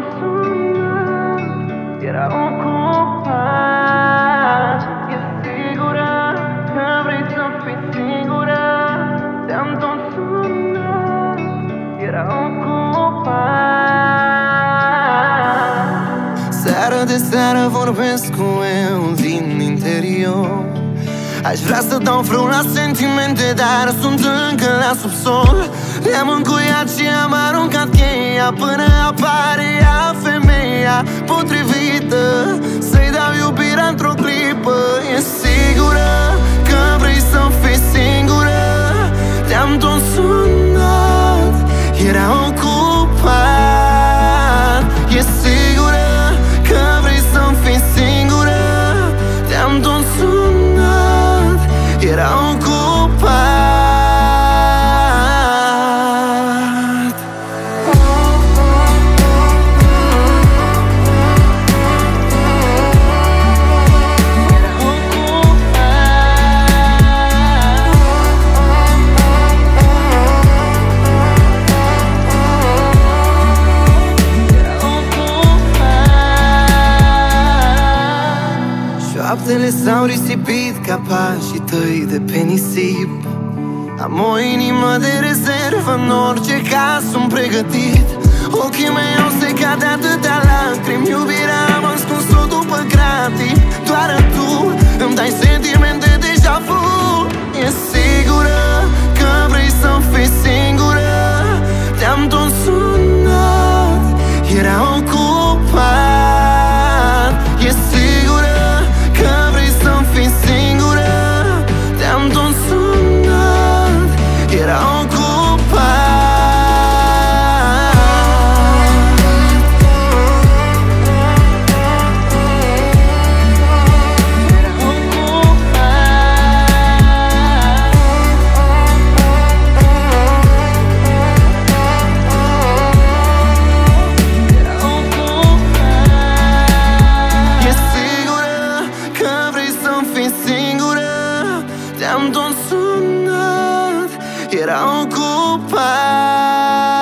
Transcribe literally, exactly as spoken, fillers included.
sunat, era ocupat. E sigură că vrei să fii singură? Te-am tot sunat, era ocupat. Seară de seară vorbesc cu eu din interior. Aș vrea să dau frâu la sentimente, dar sunt încă la subsol. Le-am încuiat și am aruncat cheia până apare ea, femeia potrivită să-i dau iubirea într-o clipă. E sigură că vrei să fii singură? Te-am tot sunat, era ocupat. E sigură că vrei să fii singură? Te-am tot sunat, era ocupat. Șoaptele s-au risipit ca pașii tăi de pe nisip. Am o inimă de rezervă, în orice caz sunt pregătit. Ochii mei au secat de atâtea lacrimi, iubirea am ascuns-o după gratii. Doar tu îmi dai sentimente deja vu. E sigură că vrei să fii singură? Te-am tot sunat, era ocupat. E sigură că vrei să fii singură? Te-am tot sunat, era ocupat. Te-am tot sunat, era ocupat.